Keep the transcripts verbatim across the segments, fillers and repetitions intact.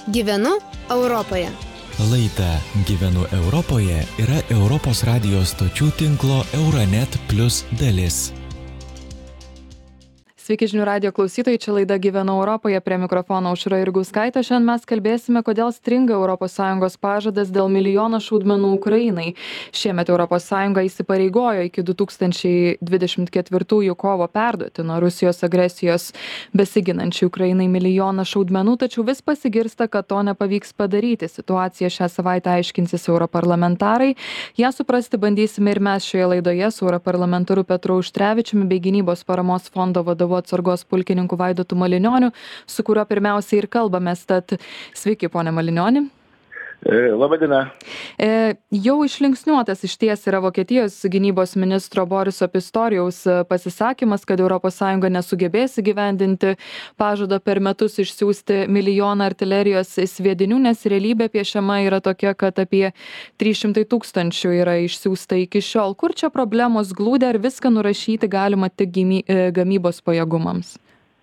Gyvenu Europoje. Laida Gyvenu Europoje yra Europos radijo stočių tinklo Euronet Plus dalis. Sveiki žinių radijo klausytojai, čia laida Gyvenu Europoje, prie mikrofono Aušra Jurgauskaitė. Šiandien mes kalbėsime, kodėl stringa Europos Sąjungos pažadas dėl milijono šaudmenų Ukrainai. Šiemet Europos Sąjunga įsipareigojo iki du tūkstančiai dvidešimt ketvirtųjų kovo perduoti nuo Rusijos agresijos besiginančiai Ukrainai milijoną šaudmenų, tačiau vis pasigirsta, kad to nepavyks padaryti. Situaciją šią savaitę aiškinsis europarlamentarai. Ją suprasti bandysime ir mes šioje laidoje su europarlamentaru Petru Auštrevičiumi bei Gynybos paramos fondo vadovu atsargos pulkininku Vaidotu Malinioniu, su kuriuo pirmiausiai ir kalbamės. Tad sveiki, pone Malinioni. Labą dieną. E, jau išlinksniuotas išties yra Vokietijos gynybos ministro Boriso Pistorijaus pasisakymas, kad Europos Sąjunga nesugebės įgyvendinti pažado per metus išsiųsti milijoną artilerijos sviedinių, nes realybė piešiama yra tokia, kad apie trys šimtai tūkstančių yra išsiųsta iki šiol. Kur čia problemos glūdi, ar viską nurašyti galima tik gymy, gamybos pajėgumams?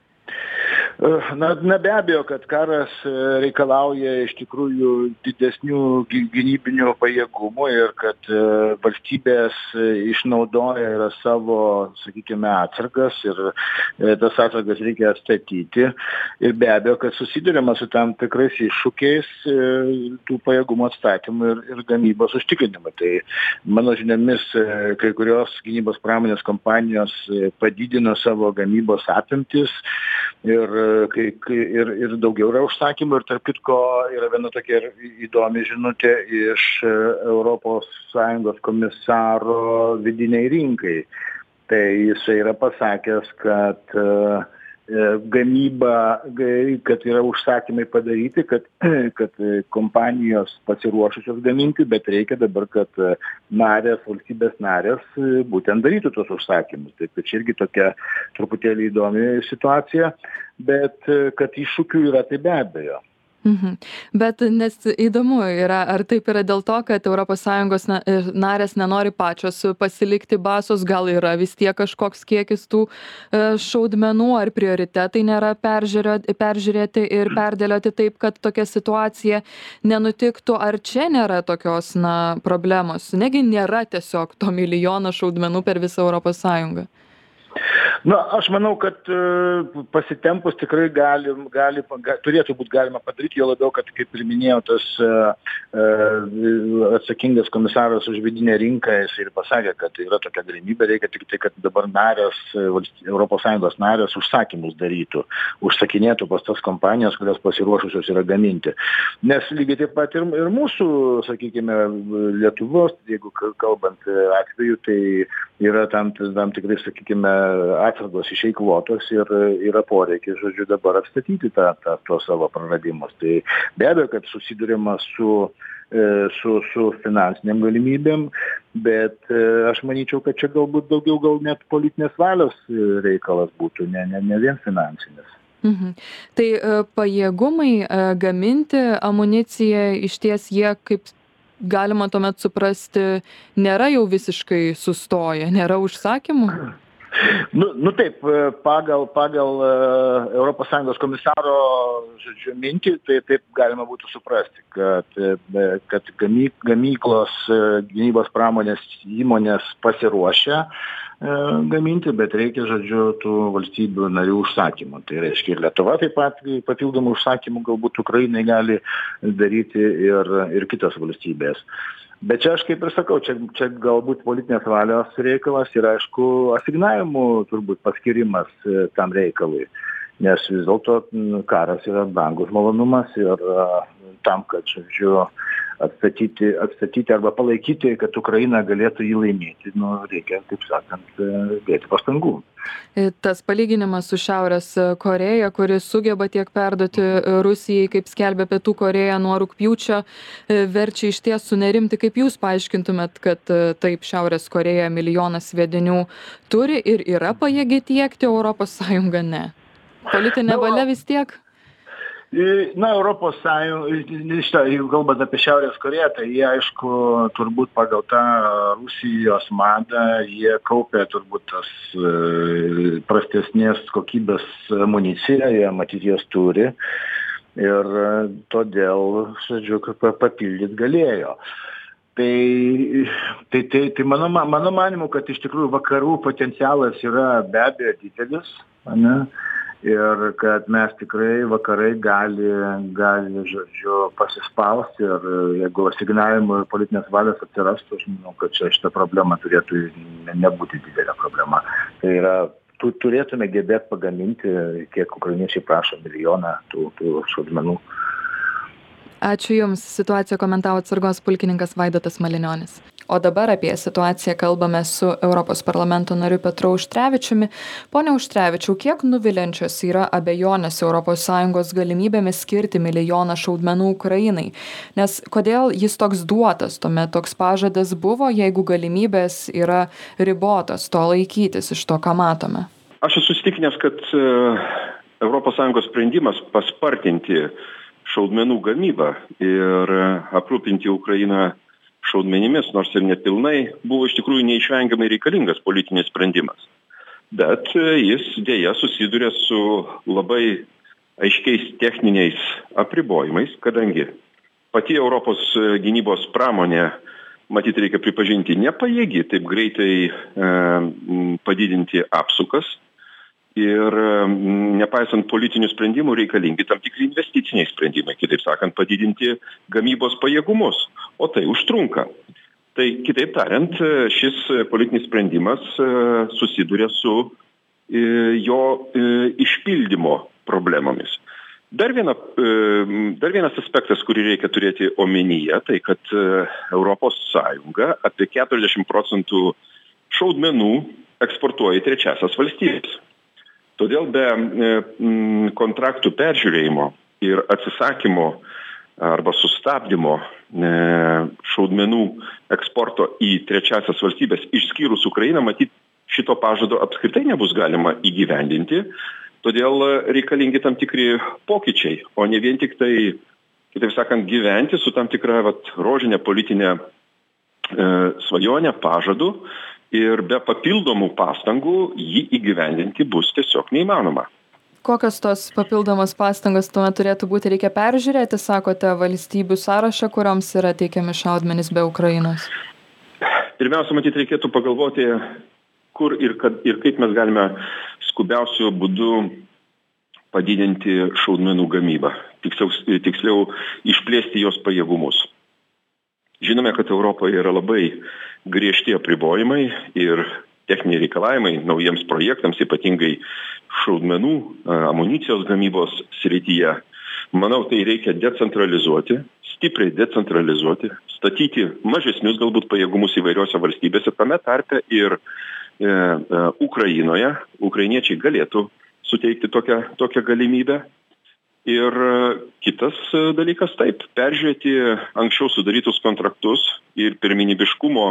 Na, na be abejo, kad karas reikalauja iš tikrųjų didesnių gynybinių pajėgumų ir kad valstybės išnaudoja yra savo, sakykime, atsargas ir tas atsargas reikia atstatyti. Ir be abejo, kad susidurima su tam tikrais iššūkiais tų pajėgumų atstatymų ir, ir gamybos užtikrinimą. Tai mano žiniomis kai kurios gynybos pramonės kompanijos padidino savo gamybos apimtis ir Kai, kai, ir, ir daugiau yra užsakymų ir tarp kitko yra viena tokia įdomi žinutė iš Europos Sąjungos komisaro vidiniai rinkai. Tai jisai yra pasakęs, kad uh, gamyba, kad yra užsakymai padaryti, kad, kad kompanijos pasiruošusios gaminti, bet reikia dabar, kad narės, valstybės narės būtent darytų tos užsakymus. Taip, kad čia irgi tokia truputėlį įdomi situacija, bet kad iššūkių yra, tai be abejo. Mhm. Bet nes įdomu yra, ar taip yra dėl to, kad Europos Sąjungos narės nenori pačios pasilikti basos, gal yra vis tiek kažkoks kiekis tų šaudmenų, ar prioritetai nėra peržiūrėti, peržiūrėti ir perdėlioti taip, kad tokia situacija nenutiktų, ar čia nėra tokios na, problemos? Negi nėra tiesiog to milijono šaudmenų per visą Europos Sąjungą? Na, aš manau, kad pasitempus tikrai gali, gali, turėtų būti galima padaryti, jo labiau, kad, kaip ir minėjau, tas atsakingas komisaras už vidinę rinką, jis ir pasakė, kad yra tokia galimybė, reikia tik tai, kad dabar narės, Europos Sąjungos narės užsakymus darytų, užsakinėtų pas tas kompanijas, kurios pasiruošusios yra gaminti. Nes lygiai taip pat ir, ir mūsų, sakykime, Lietuvos, jeigu kalbant atveju, tai yra tam, tam tikrai, sakykime, atsargos išeikvotos ir yra poreikis, žodžiu, dabar atstatyti tą, tą, tuos savo praradimus. Tai be abejo, kad susidurima su, su, su finansiniam galimybėm, bet aš manyčiau, kad čia galbūt daugiau gal net politinės valios reikalas būtų, ne, ne, ne vien finansinis. Mhm. Tai pajėgumai gaminti amuniciją išties jie kaip galima tuomet suprasti, nėra jau visiškai sustoję, nėra užsakymų? Nu, nu taip, pagal, pagal Europos Sąjungos komisaro žodžiu, mintį, tai taip galima būtų suprasti, kad, kad gamy, gamyklos gynybos pramonės įmonės pasiruošia gaminti, bet reikia, žodžiu, tų valstybių narių užsakymų. Tai reiškia ir Lietuva taip pat papildomų užsakymų galbūt Ukrainai gali daryti ir, ir kitos valstybės. Bet čia aš kaip ir sakau, čia, čia galbūt politinės valios reikalas ir aišku asignavimų turbūt paskirimas tam reikalui. Nes vis dėlto karas yra brangus malonumas ir tam, kad, žodžiu, atstatyti, atstatyti arba palaikyti, kad Ukraina galėtų jį laimėti, nu, reikia, taip sakant, dėti pastangų. Tas palyginimas su Šiaurės Koreja, kuri sugeba tiek perduoti Rusijai, kaip skelbia Pietų Koreja nuo rugpjūčio, verčia išties sunerimti. Kaip jūs paaiškintumėt, kad taip Šiaurės Koreja milijoną sviedinių turi ir yra pajėgi tiekti, Europos Sąjunga ne? Politinė valia vis tiek? Na, Europos Sąjunga, jeigu kalbant apie Šiaurės Koreją, tai jie, aišku, turbūt pagal tą Rusijos madą, jie kaupia turbūt tas prastesnės kokybės amuniciją, jie matyt jas turi. ir todėl, žodžiu, papildyti galėjo. Tai, tai, tai, tai mano, mano manimu, kad iš tikrųjų vakarų potencialas yra be abejo didelis, ne? Ir kad mes tikrai vakarai gali, gali, žodžiu, pasispausti ir jeigu asignavimų ir politinės valios atsirastų, aš manau, kad čia šita problema turėtų nebūti didelė problema. Tai yra, tu, turėtume gebėti pagaminti, kiek ukrainiečiai prašo, milijoną tų, tų šaudmenų. Ačiū Jums. Situaciją komentavo atsargos pulkininkas Vaidotas Malinionis. O dabar apie situaciją kalbame su Europos parlamento nariu Petru Auštrevičiumi. Pone Auštrevičiau, kiek nuviliančios yra abejonės Europos Sąjungos galimybėmis skirti milijoną šaudmenų Ukrainai? Nes kodėl jis toks duotas, tuomet toks pažadas buvo, jeigu galimybės yra ribotos to laikytis iš to, ką matome? Aš esu įsitikinęs, kad Europos Sąjungos sprendimas paspartinti šaudmenų gamybą ir aprūpinti Ukrainą šaudmenimis, nors ir nepilnai, buvo iš tikrųjų neišvengiamai reikalingas politinis sprendimas. Bet jis dėja susiduria su labai aiškiais techniniais apribojimais, kadangi pati Europos gynybos pramonė, matyt, reikia pripažinti, nepajėgi taip greitai e, padidinti apsukas. Ir nepaisant politinių sprendimų reikalingi tam tikri investiciniai sprendimai, kitaip sakant, padidinti gamybos pajėgumus, o tai užtrunka. Tai kitaip tariant, šis politinis sprendimas susiduria su jo išpildymo problemomis. Dar, viena, dar vienas aspektas, kurį reikia turėti omenyje, tai kad Europos Sąjunga apie keturiasdešimt procentų šaudmenų eksportuoja į trečiasias valstybės. Todėl be kontraktų peržiūrėjimo ir atsisakymo arba sustabdymo šaudmenų eksporto į trečiasias valstybės, išskyrus Ukrainą, matyt, šito pažado apskritai nebus galima įgyvendinti. Todėl reikalingi tam tikri pokyčiai, o ne vien tik tai, kitaip sakant, gyventi su tam tikra vat, rožinė politinė e, svajonė, pažadu. Ir be papildomų pastangų jį įgyvendinti bus tiesiog neįmanoma. Kokios tos papildomos pastangos tuomet turėtų būti? Reikia peržiūrėti, sakote, valstybių sąrašą, kurioms yra teikiami šaudmenys be Ukrainos? Pirmiausia, matyt, reikėtų pagalvoti, kur ir, kad, ir kaip mes galime skubiausiu būdu padidinti šaudmenų gamybą. Tiksliau, tiksliau išplėsti jos pajėgumus. Žinome, kad Europoje yra labai griežti apribojimai ir techniniai reikalavimai naujiems projektams, ypatingai šaudmenų, amunicijos gamybos srityje. Manau, tai reikia decentralizuoti, stipriai decentralizuoti, statyti mažesnius galbūt pajėgumus įvairiose valstybėse, tame tarpe ir e, e, Ukrainoje. Ukrainiečiai galėtų suteikti tokią, tokią galimybę. Ir kitas dalykas, taip, peržiūrėti anksčiau sudarytus kontraktus ir pirmenybiškumo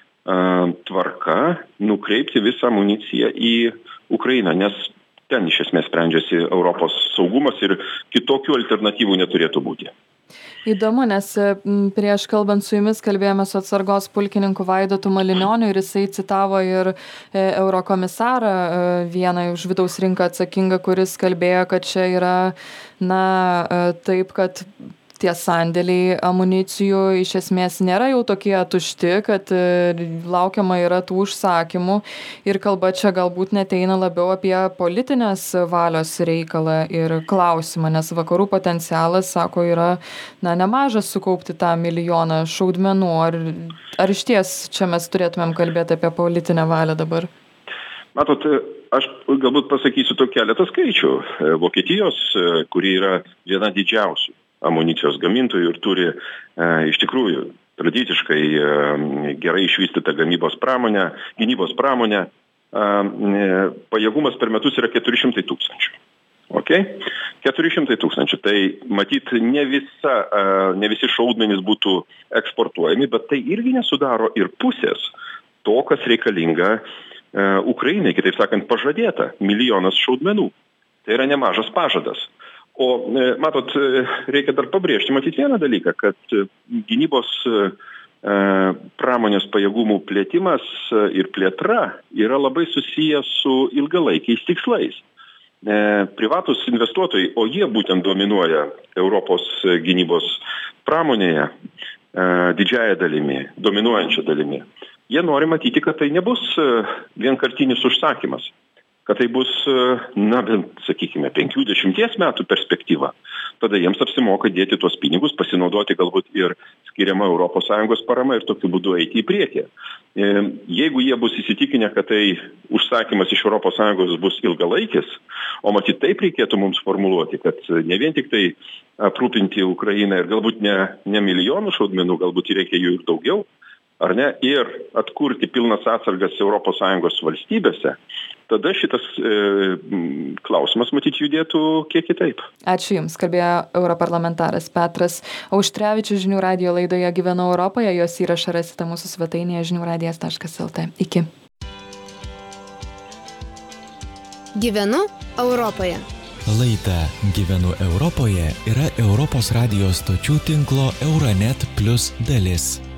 tvarka nukreipti visą amuniciją į Ukrainą, nes ten iš esmės sprendžiasi Europos saugumas ir kitokių alternatyvų neturėtų būti. Įdomu, nes prieš kalbant su jumis kalbėjome su atsargos pulkininku Vaidotu Malinioniu ir jisai citavo ir eurokomisarą, vieną už vidaus rinką atsakingą, kuris kalbėjo, kad čia yra, na, taip, kad tie sandėliai amunicijų iš esmės nėra jau tokie tušti, kad laukiama yra tų užsakymų ir kalba čia galbūt neteina labiau apie politinės valios reikalą ir klausimą, nes vakarų potencialas, sako, yra na, nemažas sukaupti tą milijoną šaudmenų. Ar, ar iš ties čia mes turėtumėm kalbėti apie politinę valią dabar? Matot, aš galbūt pasakysiu to keletą skaičių. Vokietijos, kuri yra viena didžiausių amunicijos gamintojų ir turi e, iš tikrųjų tradiciškai e, gerai išvystytą gamybos pramonę, gynybos pramonę, e, pajėgumas per metus yra keturi šimtai tūkstančių. Okay? keturi šimtai tūkstančių. Tai matyt, ne, visa, e, ne visi šaudmenys būtų eksportuojami, bet tai irgi nesudaro ir pusės to, kas reikalinga e, Ukrainai, kitaip sakant, pažadėta milijonas šaudmenų. Tai yra nemažas pažadas. O, matot, reikia dar pabrėžti, matyt, vieną dalyką, kad gynybos pramonės pajėgumų plėtimas ir plėtra yra labai susijęs su ilgalaikiais tikslais. privatus investuotojai, o jie būtent dominuoja Europos gynybos pramonėje didžiąją dalimi, dominuojančią dalimi. Jie nori matyti, kad tai nebus vienkartinis užsakymas, kad tai bus, na, bent, sakykime, penkių dešimties metų perspektyva. Tada jiems apsimoka dėti tuos pinigus, pasinaudoti galbūt ir skiriama Europos Sąjungos parama ir tokiu būdu eiti į priekį. Jeigu jie bus įsitikinę, kad tai užsakymas iš Europos Sąjungos bus ilgalaikis, o matyt taip reikėtų mums formuluoti, kad ne vien tik tai aprūpinti Ukrainą ir galbūt ne, ne milijonų šaudmenų, galbūt reikia jų ir daugiau, ar ne, ir atkurti pilnas atsargas Europos Sąjungos valstybėse, tada šitas e, klausimas, matyt, judėtų kiek kitaip. Ačiū Jums, kalbėjo europarlamentaras Petras Auštrevičius žinių radijo laidoje Gyvenu Europoje. Jos įrašą rasite mūsų svetainėje žinių radijas taškas lt. Iki. Gyvenu Europoje. Laida Gyvenu Europoje yra Europos radijo stočių tinklo Euronet Plus dalis.